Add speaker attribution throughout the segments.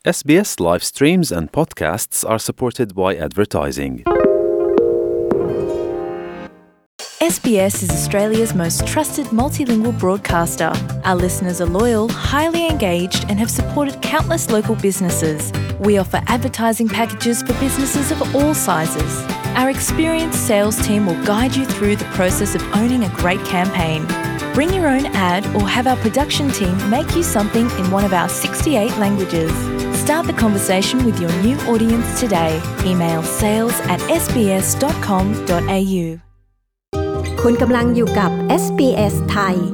Speaker 1: SBS live streams and podcasts are supported by advertising.
Speaker 2: SBS is Australia's most trusted multilingual broadcaster. Our listeners are loyal, highly engaged, and have supported countless local businesses. We offer advertising packages for businesses of all sizes. Our experienced sales team will guide you through the process of owning a great campaign. Bring your own ad or have our production team make you something in one of our 68 languages. Start the conversation with your new audience today. Email sales@sbs.com.au
Speaker 3: คุณกำลังอยู่กับ SBS ไทย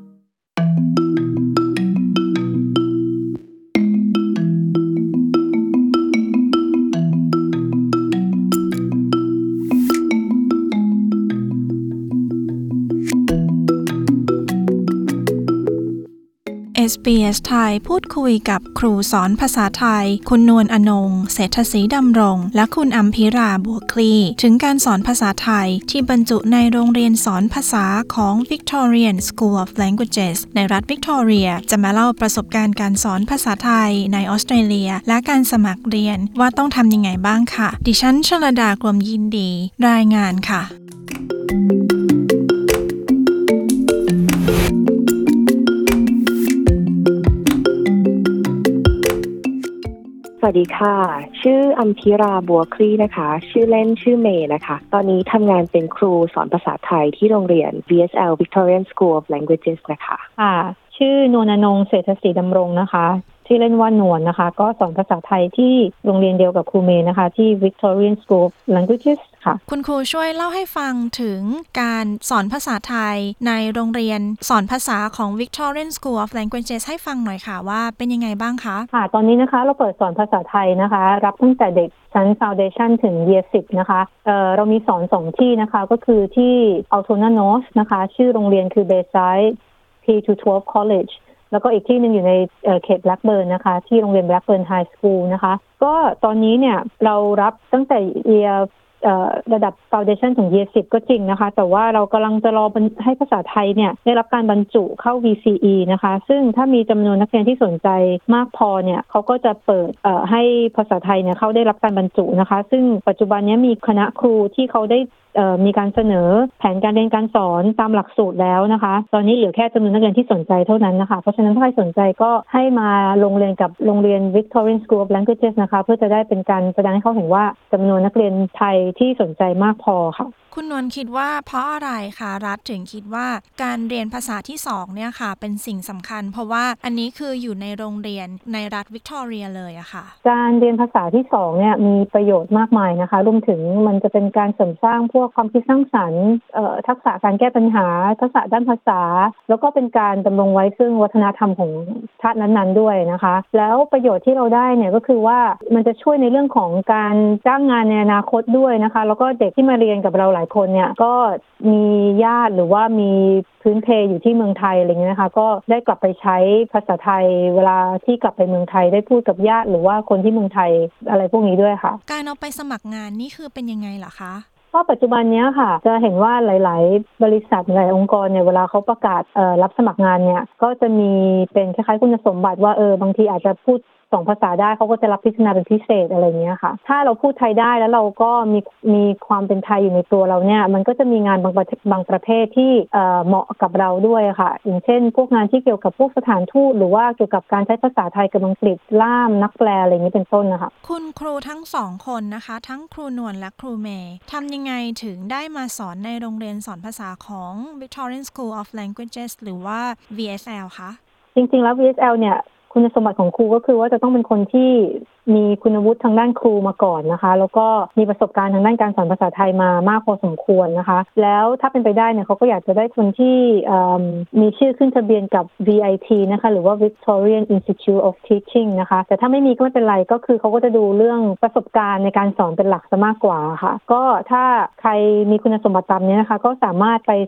Speaker 4: SBS ไทยพูดคุยกับครูสอนภาษาไทยคุณนวลอนงค์เศรษฐศรีดำรงและคุณอัมพิราบัวคลีถึงการสอนภาษาไทยที่บรรจุในโรงเรียนสอนภาษาของ Victorian School of Languages ในรัฐวิกตอเรียจะมาเล่าประสบการณ์การสอนภาษาไทยในออสเตรเลียและการสมัครเรียนว่าต้องทำยังไงบ้างค่ะดิฉันชลดากรมยินดีรายงานค่ะ
Speaker 5: สวัสดีค่ะชื่ออัมพิราบัวคลี่นะคะชื่อเล่นชื่อเมย์นะคะตอนนี้ทำงานเป็นครูสอนภาษาไทยที่โรงเรียน VSL Victorian School of Languages นะคะ
Speaker 6: ชื่อนวลอนงค์เศรษฐศรีดำรงนะคะที่เล่นว่านวลนะคะก็สอนภาษาไทยที่โรงเรียนเดียวกับครูเมย์นะคะที่ Victorian School of Languages ค่ะ
Speaker 4: คุณครูช่วยเล่าให้ฟังถึงการสอนภาษาไทยในโรงเรียนสอนภาษาของ Victorian School of Languages ให้ฟังหน่อยค่ะว่าเป็นยังไงบ้างคะ
Speaker 6: ค่ะตอนนี้นะคะเราเปิดสอนภาษาไทยนะคะรับตั้งแต่เด็กชั้น Foundation ถึง Year 10 นะคะเรามีสอน2ที่นะคะก็คือที่ Altona North นะคะชื่อโรงเรียนคือ Bayside P-12 Collegeแล้วก็อีกที่หนึ่งอยู่ในเขต Blackburn นะคะที่โรงเรียน Blackburn High School นะคะก็ตอนนี้เนี่ยเรารับตั้งแต่ Yearระดับ Foundation ถึง Year 10 ก็จริงนะคะแต่ว่าเรากำลังจะรอให้ภาษาไทยเนี่ยได้รับการบรรจุเข้า VCE นะคะซึ่งถ้ามีจำนวนนักเรียนที่สนใจมากพอเนี่ยเขาก็จะเปิดให้ภาษาไทยเนี่ยเขาได้รับการบรรจุนะคะซึ่งปัจจุบันนี้มีคณะครูที่เขาได้มีการเสนอแผนการเรียนการสอนตามหลักสูตรแล้วนะคะตอนนี้เหลือแค่จำนวนนักเรียนที่สนใจเท่านั้นนะคะเพราะฉะนั้นถ้าใครสนใจก็ให้มาลงเรียนกับโรงเรียน Victorian School of Languages นะคะเพื่อจะได้เป็นการแสดงให้เขาเห็นว่าจำนวนนักเรียนไทยที่สนใจมากพอค่ะ
Speaker 4: คุณนวลคิดว่าเพราะอะไรคะรัฐถึงคิดว่าการเรียนภาษาที่2เนี่ยค่ะเป็นสิ่งสำคัญเพราะว่าอันนี้คืออยู่ในโรงเรียนในรัฐวิกตอเรียเลยอะค่ะ
Speaker 6: การเรียนภาษาที่2เนี่ยมีประโยชน์มากมายนะคะรวมถึงมันจะเป็นการเสริมสร้างพวกความคิดสร้างสรรค์ทักษะการแก้ปัญหาทักษะด้านภาษาแล้วก็เป็นการดำรงไว้ซึ่งวัฒนธรรมของชาตินั้นๆด้วยนะคะแล้วประโยชน์ที่เราได้เนี่ยก็คือว่ามันจะช่วยในเรื่องของการจ้างงานในอนาคตด้วยนะคะแล้วก็เด็กที่มาเรียนกับเราหลายคนเนี่ยก็มีญาติหรือว่ามีพื้นเพอยู่ที่เมืองไทยอะไรเงี้ยนะคะก็ได้กลับไปใช้ภาษาไทยเวลาที่กลับไปเมืองไทยได้พูดกับญาติหรือว่าคนที่เมืองไทยอะไรพวกนี้ด้วยค่ะ
Speaker 4: การเอาไปสมัครงานนี่คือเป็นยังไงล่ะคะ
Speaker 6: ก็ปัจจุบันนี้ค่ะจะเห็นว่าหลายๆบริษัทหลายองค์กรเนี่ยเวลาเขาประกาศรับสมัครงานเนี่ยก็จะมีเป็นคล้ายๆคุณสมบัติว่าบางทีอาจจะพูด2ภาษาได้เขาก็จะรับพิจารณาเป็นพิเศษอะไรเงี้ยค่ะถ้าเราพูดไทยได้แล้วเราก็มีความเป็นไทยอยู่ในตัวเราเนี่ยมันก็จะมีงานบางประเภทที่เหมาะกับเราด้วยค่ะอย่างเช่นพวกงานที่เกี่ยวกับพวกสถานทูตหรือว่าเกี่ยวกับการใช้ภาษาไทยกับอังกฤษล่ามนักแปลอะไรอย่างนี้เป็นต้นนะคะ
Speaker 4: คุณครูทั้ง2คนนะคะทั้งครูนวลและครูเมย์ทำยังไงถึงได้มาสอนในโรงเรียนสอนภาษาของ Victorian School of Languages หรือว่า VSL คะ
Speaker 6: จริงๆแล้ว VSL เนี่ยคุณสมบัติของครูก็คือว่าจะต้องเป็นคนที่มีคุณวุฒิทางด้านครูมาก่อนนะคะแล้วก็มีประสบการณ์ทางด้านการสอนภาษาไทยมามากพอสมควรนะคะแล้วถ้าเป็นไปได้เนี่ยเขาก็อยากจะได้คนที่มีชื่อขึ้นทะเบียนกับ VIT นะคะหรือว่า Victorian Institute of Teaching นะคะแต่ถ้าไม่มีก็ไม่เป็นไรก็คือเขาก็จะดูเรื่องประสบการณ์ในการสอนเป็นหลักซะมากกว่าค่ะก็ถ้าใครมีคุณสมบัติตามนี้นะคะก็สามารถไปสมัคร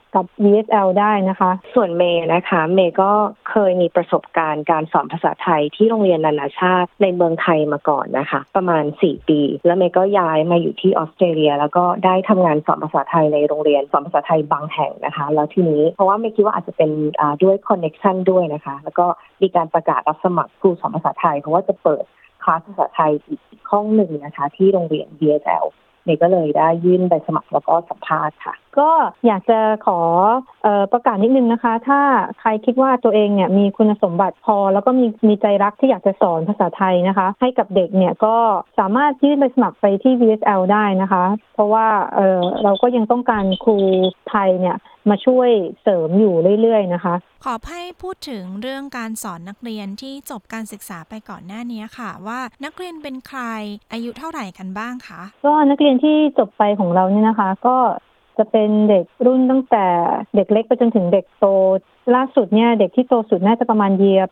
Speaker 6: กับ VSL ได้นะคะ
Speaker 5: ส่วนเมย์นะคะเมย์ก็เคยมีประสบการณ์การสอนภาษาไทยที่โรงเรียนนานาชาติในเมืองไทยมาก่อนนะคะประมาณ4 ปีแล้วเมย์ก็ย้ายมาอยู่ที่ออสเตรเลียแล้วก็ได้ทำงานสอนภาษาไทยในโรงเรียนสอนภาษาไทยบางแห่งนะคะแล้วทีนี้เพราะว่าเมย์คิดว่าอาจจะเป็นด้วยคอนเนคชั่นด้วยนะคะแล้วก็มีการประกาศรับสมัครครูสอนภาษาไทยเพราะว่าจะเปิดคลาสภาษาไทยอีกห้องหนึ่งนะคะที่โรงเรียน VSLเมย์ก็เลยได้ยื่นใบสมัครแล้วก็สัมภาษณ์ค่ะ
Speaker 6: ก็อยากจะขอประกาศนิดนึงนะคะถ้าใครคิดว่าตัวเองเนี่ยมีคุณสมบัติพอแล้วก็มีใจรักที่อยากจะสอนภาษาไทยนะคะให้กับเด็กเนี่ยก็สามารถยื่นใบสมัครไปที่ VSL ได้นะคะเพราะว่าเราก็ยังต้องการครูไทยเนี่ยมาช่วยเสริมอยู่เรื่อยๆนะคะ
Speaker 4: ขอให้พูดถึงเรื่องการสอนนักเรียนที่จบการศึกษาไปก่อนหน้านี้ค่ะว่านักเรียนเป็นใครอายุเท่าไหร่กันบ้างคะ
Speaker 6: ก็นักเรียนที่จบไปของเราเนี่ยนะคะก็จะเป็นเด็กรุ่นตั้งแต่เด็กเล็กไปจนถึงเด็กโตล่าสุดเนี่ยเด็กที่โตสุดน่าจะประมาณเยียร์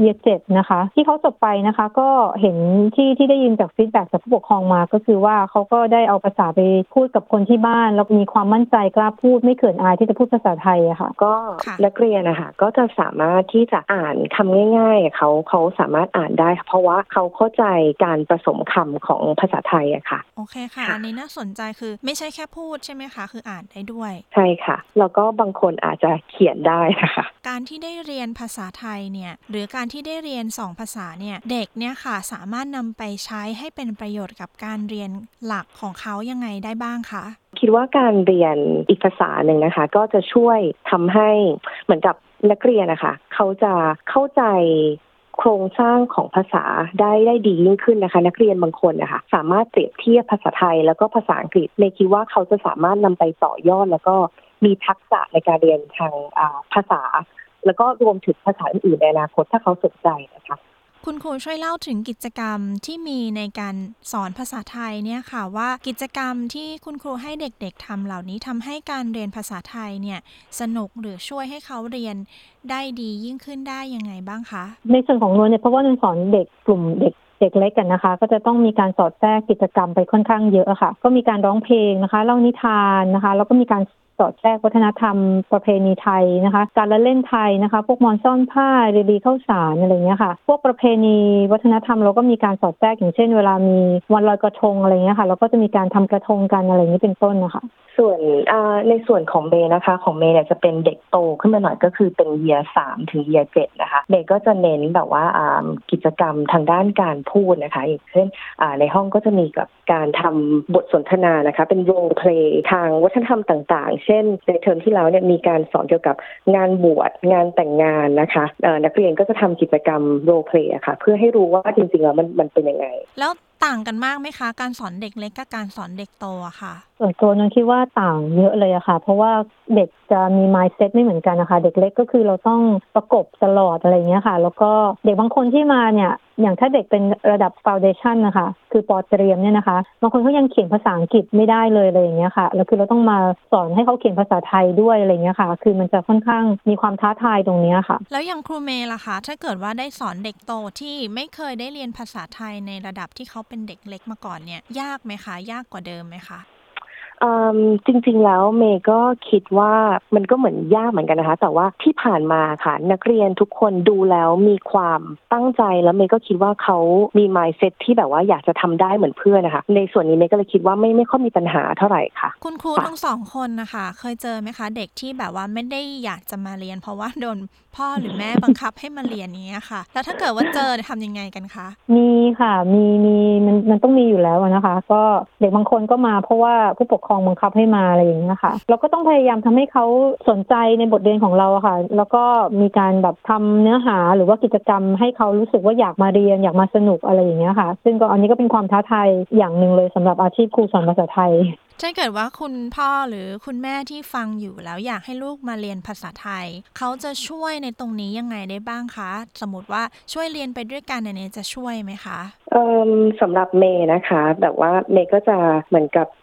Speaker 6: 7นะคะที่เขาจบไปนะคะก็เห็นที่ได้ยินจากฟีดแบ็กจากผู้ปกครองมาก็คือว่าเขาก็ได้เอาภาษาไปพูดกับคนที่บ้านแล้วมีความมั่นใจกล้าพูดไม่เขินอายที่จะพูดภาษาไทยอะค่ะ
Speaker 5: ก็นักเรียนนะคะก็จะสามารถที่จะอ่านคำง่ายๆเขาสามารถอ่านได้เพราะว่าเขาเข้าใจการผสมคำของภาษาไทยอะค่ะ
Speaker 4: โอเคค่ะอันนี้น่าสนใจคือไม่ใช่แค่พูดใช่ไหมคะคืออ่านได้ด้วย
Speaker 5: ใช่ค่ะแล้วก็บางคนอาจจะเขียนได้นะคะ
Speaker 4: การที่ได้เรียนภาษาไทยเนี่ยหรือการที่ได้เรียน2ภาษาเนี่ยเด็กเนี่ยค่ะสามารถนำไปใช้ให้เป็นประโยชน์กับการเรียนหลักของเขายังไงได้บ้างคะ
Speaker 5: คิดว่าการเรียนอีกภาษาหนึ่งนะคะก็จะช่วยทำให้เหมือนกับนักเรียนนะคะเขาจะเข้าใจโครงสร้างของภาษาได้ดียิ่งขึ้นนะคะนักเรียนบางคนนะคะสามารถเปรียบเทียบภาษาไทยแล้วก็ภาษาอังกฤษในคิดว่าเขาจะสามารถนำไปต่อยอดแล้วก็มีทักษะในการเรียนทางภาษาแล้วก็รวมถึงภาษาอื่นๆในอนาคตถ้าเขาสนใจนะคะ
Speaker 4: คุณครูช่วยเล่าถึงกิจกรรมที่มีในการสอนภาษาไทยเนี่ยค่ะว่ากิจกรรมที่คุณครูให้เด็กๆทำเหล่านี้ทำให้การเรียนภาษาไทยเนี่ยสนุกหรือช่วยให้เขาเรียนได้ดียิ่งขึ้นได้ยังไงบ้างคะ
Speaker 6: ในส่วนของนวลเนี่ยเพราะว่านวลสอนเด็กกลุ่มเด็กเล็กกันนะคะก็จะต้องมีการสอดแทรกกิจกรรมไปค่อนข้างเยอะค่ะก็มีการร้องเพลงนะคะเล่านิทานนะคะแล้วก็มีการสอดแทรกวัฒนธรรมประเพณีไทยนะคะการละเล่นไทยนะคะพวกมอนซ่อนผ้าเรดีข้าวสารอะไรเงี้ยค่ะพวกประเพณีวัฒนธรรมเราก็มีการสอดแทรกอย่างเช่นเวลามีวันลอยกระทงอะไรเงี้ยค่ะเราก็จะมีการทำกระทงกันอะไรอย่างนี้เป็นต้นนะคะ
Speaker 5: ส่วนในส่วนของเมย์นะคะของเมย์เนี่ยจะเป็นเด็กโตขึ้นมาหน่อยก็คือเป็นเยียร์3ถึงเยียร์7นะคะเมย์ก็จะเน้นแบบว่ากิจกรรมทางด้านการพูดนะคะอย่างเช่นในห้องก็จะมีกับการทำบทสนทนานะคะเป็นโรลเพลย์ทางวัฒนธรรมต่างๆเช่นในเทอมที่แล้วเนี่ยมีการสอนเกี่ยวกับงานบวชงานแต่งงานนะคะนักเรียนก็จะทำกิจกรรมโรลเพลย์ค่ะเพื่อให้รู้ว่าจริงๆแล้วมันเป็นยังไง
Speaker 4: แล้วต่างกันมากไหมคะการสอนเด็กเล็กกับการสอนเด็กโตอะค่ะ
Speaker 6: ส่วนตัวนึงคิดว่าต่างเยอะเลยอะค่ะเพราะว่าเด็กจะมี mindset ไม่เหมือนกันนะคะเด็กเล็กก็คือเราต้องประกบตลอดอะไรเงี้ยค่ะแล้วก็เด็กบางคนที่มาเนี่ยอย่างถ้าเด็กเป็นระดับ foundation นะคะคือป.เตรียมเนี่ยนะคะบางคนเขายังเขียนภาษาอังกฤษไม่ได้เลยอะไรอย่างเงี้ยค่ะแล้วคือเราต้องมาสอนให้เขาเขียนภาษาไทยด้วยอะไรเงี้ยค่ะคือมันจะค่อนข้างมีความท้าทายตรงนี้ค่ะ
Speaker 4: แล้วอย่างครูเมย์ล่ะคะถ้าเกิดว่าได้สอนเด็กโตที่ไม่เคยได้เรียนภาษาไทยในระดับที่เขาเป็นเด็กเล็กมาก่อนเนี่ยยากไหมคะยากกว่าเดิมไหมคะ
Speaker 5: จริงๆแล้วเมย์ก็คิดว่ามันก็เหมือนยากเหมือนกันนะคะแต่ว่าที่ผ่านมาค่ะนักเรียนทุกคนดูแล้วมีความตั้งใจแล้วเมย์ก็คิดว่าเขามี mindset ที่แบบว่าอยากจะทำได้เหมือนเพื่อนนะคะในส่วนนี้เมย์ก็เลยคิดว่าไม่ค่อยมีปัญหาเท่าไหร่ค่ะ
Speaker 4: คุณครูทั้งสองคนนะคะเคยเจอไหมคะเด็กที่แบบว่าไม่ได้อยากจะมาเรียนเพราะว่าโดนพ่อหรือแม่บังคับให้มาเรียนอย่างเงี้ยค่ะแล้วถ้าเกิดว่าเจอทำยังไงกันคะ
Speaker 6: มีค่ะมีมันต้องมีอยู่แล้วนะคะก็เด็กบางคนก็มาเพราะว่าผู้ปกครองบังคับให้มาอะไรอย่างเงี้ยค่ะเราก็ต้องพยายามทำให้เขาสนใจในบทเรียนของเราค่ะแล้วก็มีการแบบทำเนื้อหาหรือว่ากิจกรรมให้เขารู้สึกว่าอยากมาเรียนอยากมาสนุกอะไรอย่างเงี้ยค่ะซึ่งก็อันนี้ก็เป็นความท้าทายอย่างนึงเลยสำหรับอาชีพครูสอนภาษาไทย
Speaker 4: ถ้าเกิดว่าคุณพ่อหรือคุณแม่ที่ฟังอยู่แล้วอยากให้ลูกมาเรียนภาษาไทยเขาจะช่วยในตรงนี้ยังไงได้บ้างคะสมมติว่าช่วยเรียนไปด้วยกันเนี่ยจะช่วยไหมคะ
Speaker 5: สำหรับเมย์นะคะแบบว่าเมย์ก็จะเหมือนกับ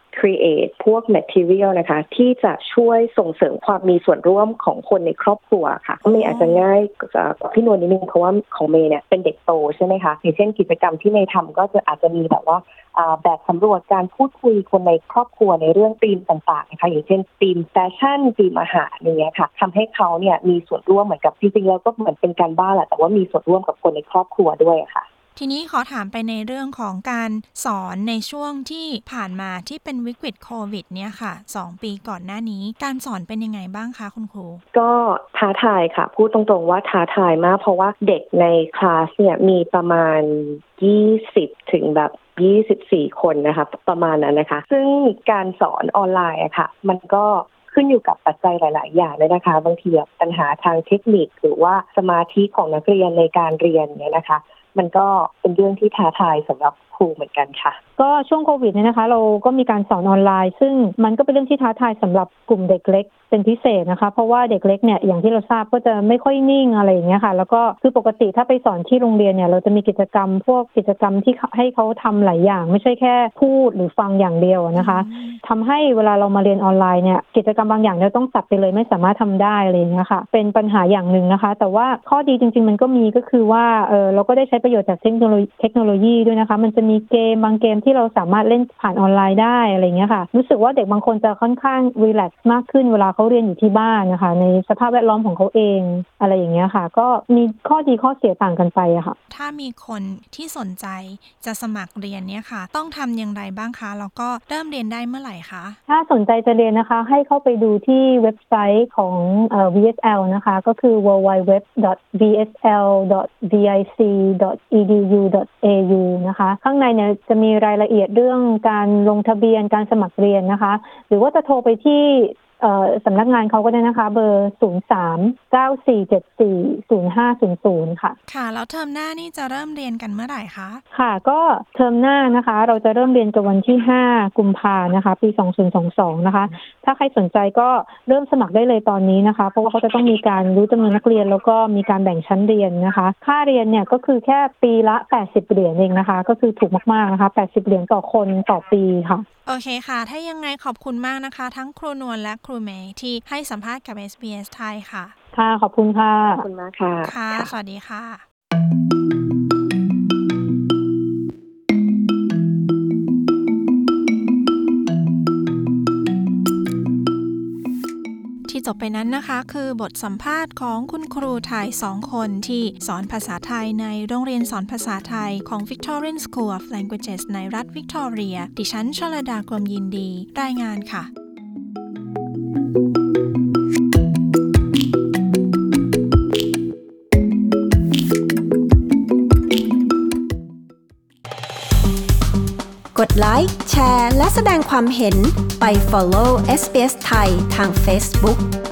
Speaker 5: create พวก material นะคะที่จะช่วยส่งเสริมความมีส่วนร่วมของคนในครอบครัวค่ะเมย์อาจจะง่ายกว่าพี่นวลนิดนึงเพราะว่าของเมย์เนี่ยเป็นเด็กโตใช่ไหมคะอย่างเช่นกิจกรรมที่เมย์ทำก็อาจจะมีแบบว่าแบบสำรวจการพูดคุยคนในครอบครัวในเรื่องธีมต่างๆนะคะอย่างเช่นธีมแฟชั่นธีมอาหารอย่างเงี้ยค่ะทำให้เขาเนี่ยมีส่วนร่วมเหมือนกับจริงๆแล้วก็เหมือนเป็นการบ้านแหละแต่ว่ามีส่วนร่วมกับคนในครอบครัวด้วยค่ะ
Speaker 4: ทีนี้ขอถามไปในเรื่องของการสอนในช่วงที่ผ่านมาที่เป็นวิกฤตโควิดเนี่ยค่ะ2 ปีก่อนหน้านี้การสอนเป็นยังไงบ้างคะคุณครู
Speaker 5: ก็ท้าทายค่ะพูดตรงๆว่าท้าทายมากเพราะว่าเด็กในคลาสเนี่ยมีประมาณ20ถึงแบบ24คนนะคะประมาณนั้นนะคะซึ่งการสอนออนไลน์อะค่ะมันก็ขึ้นอยู่กับปัจจัยหลายๆอย่างเลยนะคะบางทีแบบปัญหาทางเทคนิคหรือว่าสมาธิของนักเรียนในการเรียนเนี่ยนะคะมันก็เป็นเรื่องที่ท้าทายสำหรับครูเหมือนกันค่ะ
Speaker 6: ก็ช่วงโควิดเนี่ยนะคะเราก็มีการสอนออนไลน์ซึ่งมันก็เป็นเรื่องที่ท้าทายสำหรับกลุ่มเด็กเล็กเป็นพิเศษนะคะเพราะว่าเด็กเล็กเนี่ยอย่างที่เราทราบก็จะไม่ค่อยนิ่งอะไรอย่างเงี้ยค่ะแล้วก็คือปกติถ้าไปสอนที่โรงเรียนเนี่ยเราจะมีกิจกรรมพวกกิจกรรมที่ให้เขาทำหลายอย่างไม่ใช่แค่พูดหรือฟังอย่างเดียวนะคะทำให้เวลาเรามาเรียนออนไลน์เนี่ยกิจกรรมบางอย่างเราต้องตัดไปเลยไม่สามารถทำได้อะไรอย่างเงี้ยค่ะเป็นปัญหาอย่างหนึ่งนะคะแต่ว่าข้อดีจริงๆมันก็มีก็คือว่าเราก็ได้ใช้ประโยชน์จากเทคโนโลยีด้วยนะคะมันจะมีเกมบางเกมที่เราสามารถเล่นผ่านออนไลน์ได้อะไรอย่างเงี้ยค่ะรู้สึกว่าเด็กบางคนจะค่อนข้างรีแลกซ์มากขึ้นเวลาเขาเรียนอยู่ที่บ้านนะคะในสภาพแวดล้อมของเขาเองอะไรอย่างเงี้ยค่ะก็มีข้อดีข้อเสียต่างกันไปอะค่ะ
Speaker 4: ถ้ามีคนที่สนใจจะสมัครเรียนเนี่ยค่ะต้องทำอย่างไรบ้างคะแล้วก็เริ่มเรียนได้เมื่อไหร่คะ
Speaker 6: ถ้าสนใจจะเรียนนะคะให้เข้าไปดูที่เว็บไซต์ของVSL นะคะก็คือ www.vsl.vic.edu.au นะคะข้างในเนี่ยจะมีรายละเอียดเรื่องการลงทะเบียนการสมัครเรียนนะคะหรือว่าจะโทรไปที่สำนักงานเขาก็ได้นะคะเบอร์03-9474-0500ค่ะ
Speaker 4: ค่ะแล้วเทอมหน้านี่จะเริ่มเรียนกันเมื่อไหร่คะ
Speaker 6: ค่ะก็เทอมหน้านะคะเราจะเริ่มเรียนกันวันที่5กุมภาพันธ์นะคะปี2022นะคะถ้าใครสนใจก็เริ่มสมัครได้เลยตอนนี้นะคะเพราะว่าเขาจะต้องมีการรู้จำนวนนักเรียนแล้วก็มีการแบ่งชั้นเรียนนะคะค่าเรียนเนี่ยก็คือแค่ปีละ80เหรียญเองนะคะก็คือถูกมากๆนะคะ80เหรียญต่อคนต่อปีค่ะ
Speaker 4: โอเคค่ะถ้ายังไงขอบคุณมากนะคะทั้งครูนวลและครูเมย์ที่ให้สัมภาษณ์กับ SBS ไทยค่ะ
Speaker 6: ค่ะขอบคุณค่ะ
Speaker 5: ขอบคุณมากค่ะ
Speaker 4: ค่ะสวัสดีค่ะที่จบไปนั้นนะคะคือบทสัมภาษณ์ของคุณครูไทย2 คนที่สอนภาษาไทยในโรงเรียนสอนภาษาไทยของ Victorian School of Languages ในรัฐวิกตอเรียดิฉันชลดากรมยินดีรายงานค่ะ
Speaker 3: กดไลค์แชร์และแสดงความเห็นไป follow SBS ไทยทาง Facebook